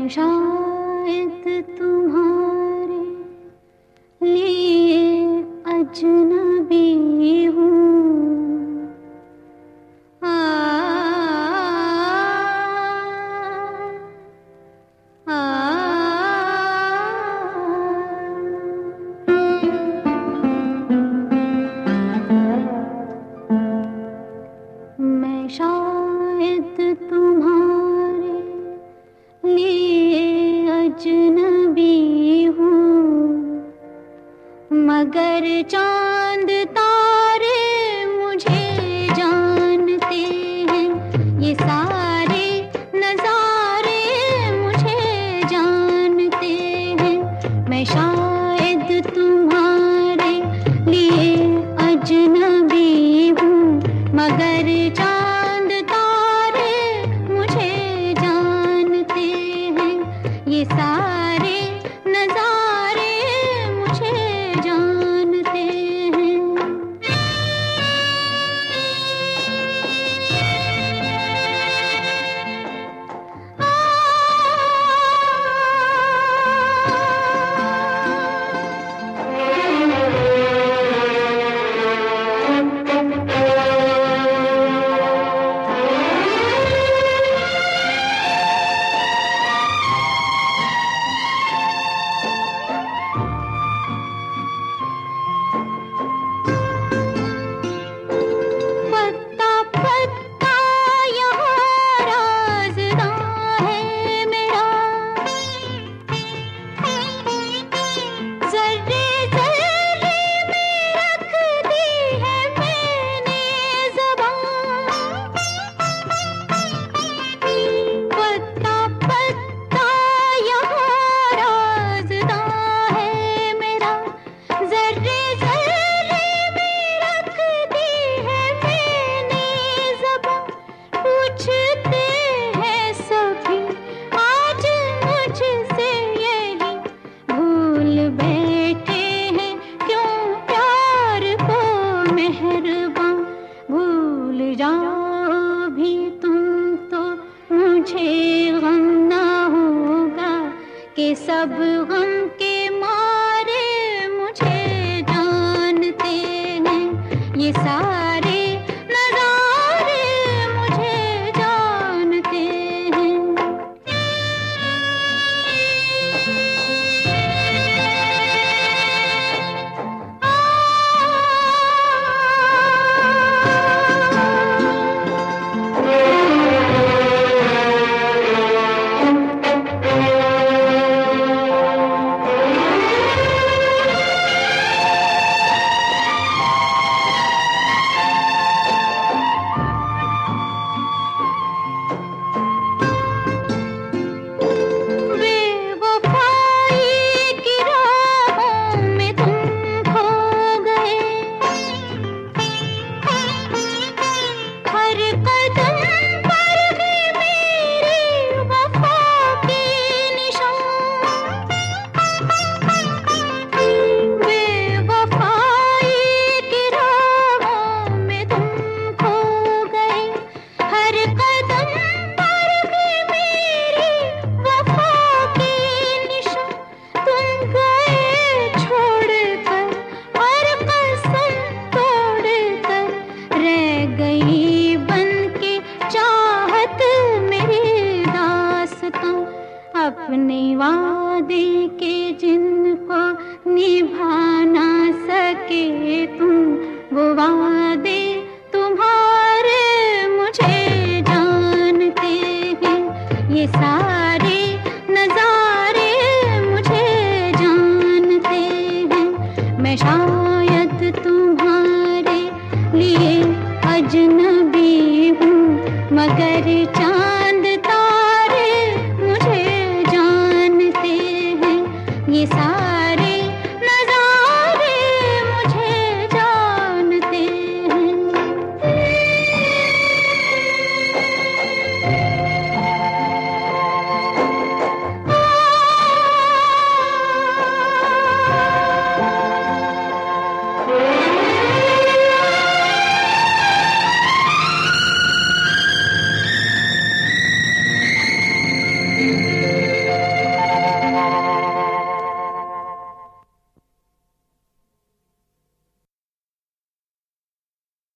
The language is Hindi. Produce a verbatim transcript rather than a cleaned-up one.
शायद तुम्हारे लिए अजनबी हूँ। आ, आ, आ, मैं शायद तुम्हारे लिए अजनबी हूँ, मगर चांद तारे मुझे जानते हैं। ये सारे नज़ारे मुझे जानते हैं। मैं शायद तुम्हारे लिए अजनबी हूँ, मगर चांद तारे मुझे जानते हैं। ये सारे नज़ारे मुझे जानते हैं। कि सब गम के मारे मुझे जानते हैं। ये सारे नज़ारे मुझे जानते हैं। अपने वादे के जिनको निभा ना सके तुम, वो वादे तुम्हारे मुझे जानते हैं। ये सारे